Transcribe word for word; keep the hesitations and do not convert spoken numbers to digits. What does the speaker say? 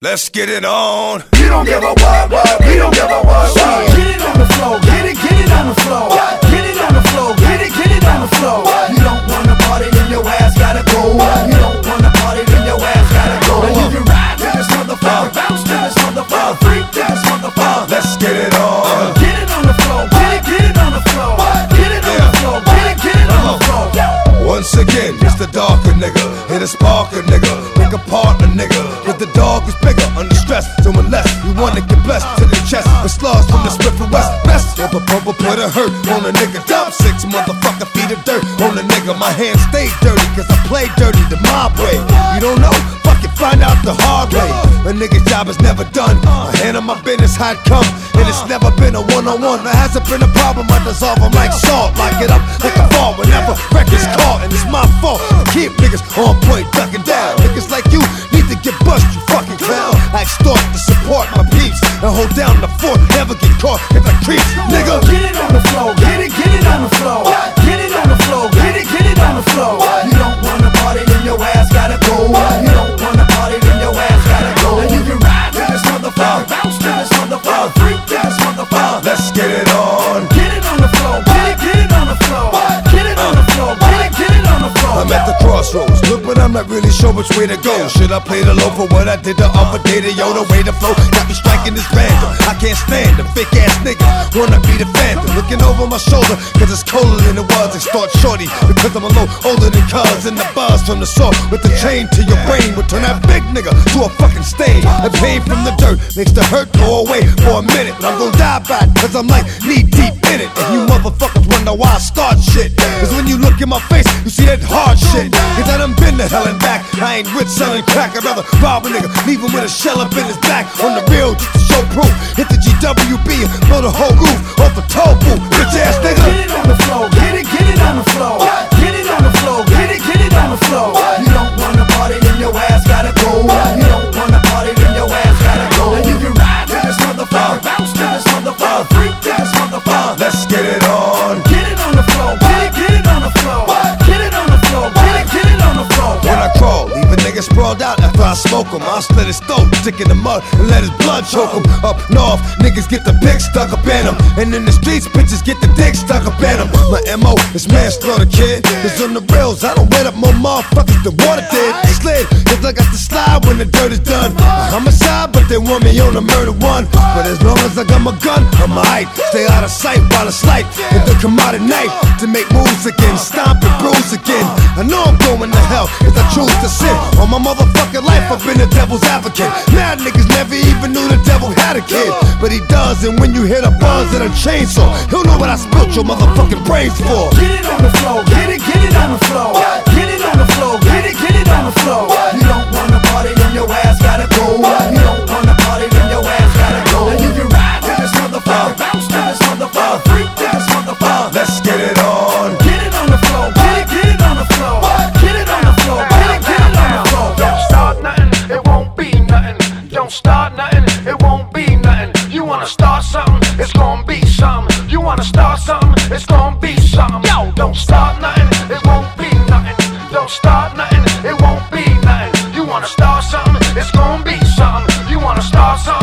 Let's get it on. You don't give a what, what, we don't give a what, what. Get it on the floor, get it, get it on the floor. Get it on the floor, get it, get it on the floor. You don't wanna party, then your ass gotta go. You don't wanna party, then your ass gotta go. And you can ride to this motherfucker, bounce to this motherfucker, freak to this motherfucker. Let's get it on. Get it on the floor, get it, get it on the floor. Get it on the floor, get it, get it on the floor. Once again, it's the darker nigga, hit a sparker nigga, pick apart a nigga. But the dog is bigger, under stress, so unless you wanna get blessed to the chest, with slugs from the Swift and West. Best if a bubble put a hurt on a nigga. Dump six motherfucker feet of dirt on a nigga. My hands stay dirty, cause I play dirty the mob way. You don't know? Fuck it, find out the hard way. A nigga's job is never done. I handle my business how it come, and it's never been a one-on-one. There hasn't been a problem, I dissolve them like salt. Lock it up like a fall whenever records caught, and it's my fault to keep niggas on point, ducking down. Niggas like you need to get bust, you fucking clown. I extort to support my peeps and hold down the fort, never get caught if I creep, nigga. Get it on the floor, get it, get it on the floor. Get it on the floor, get it, get it on the floor. You don't wanna party, then your ass gotta go. You don't wanna party, then your ass gotta go. And you can ride to this motherfucker, bounce to this motherfucker, freak to this motherfucker. Let's get it on. Get it on the floor, get it, get it on the floor. Get it on the floor, get it, get it on the floor. I'm at the crossroads, look, but I'm not really sure which way to go. Should I play the low for what I did the other day? The yo, the way to flow got me striking this random. I can't stand them fake ass niggas, wanna be the phantom. Looking over my shoulder, cause it's colder than it was. Extort shorty, because I'm a little older than cuz. And the buzz from the saw with the chain to your brain would turn that big nigga to a fucking stain. The pain from the dirt makes the hurt go away for a minute, but I'm gonna die by it, cause I'm like knee deep in it. And you motherfuckers wonder why I start shit, cause when you look in my face, you see that hard shit. Cause I done been to hell and back. I ain't rich selling crack, I'd rather rob a nigga, leave him with a shell up in his back. On the real, just to show proof, hit the G W B and blow the whole roof off the toll booth, bitch ass nigga. Get it on the floor, get it, get it on the floor. Get it on the floor, get it, get it on the floor. You don't wanna party, then your ass gotta go. You don't wanna party, then your ass gotta go. And you can ride to this motherfucker, bounce to this motherfucker, freak to this motherfucker. Let's get it on. Get it on the floor, get it, get it on the floor. Get it on the floor, get it, get it on the floor. When I crawl, leave a nigga sprawled out after I smoke him. I'll split his throat, stick in the mud, and let his blood choke him. Up north, niggas get the pick stuck up in them, and in the streets, bitches get the dick stuck up in them. My M O is manslaughter, kid. Cause on the rails, I don't wet up more motherfuckers than water did. Slid, cause I got to slide when the dirt is done. I'm homicide, but they want me on the murder one. But as long as I got my gun, I'm alright. Stay out of sight while it's light, and then come out at night to make moves again, stomp and bruise again. I know I'm going to hell, cause I choose to sin. All my motherfucking life, I've been a devil's advocate. Mad niggas never even knew the devil had a kid, but he does, and when you hear the buzz of a chainsaw, he'll know what I spilt your motherfucking brains for. Get it on the floor, get it, get it on the floor. Get it on the floor, get it, get it on the floor. You don't wanna party, then your ass gotta go. You don't wanna party, then your ass gotta go. And you can ride to this motherfucker, bounce to this motherfucker, freak to this motherfucker. Let's get it on. Get it on the floor, get it, get it on the floor. Get it on the floor, get it, get it on the floor. Don't start nothing, it won't be nothing. Don't start nothing, it won't be nothing. You wanna start something, it's gonna be something. You wanna start something, it's gonna be something. Yo, don't start nothing, it won't be nothing. Don't start nothing, it won't be nothing. You wanna start something, it's gonna be something. You wanna start something.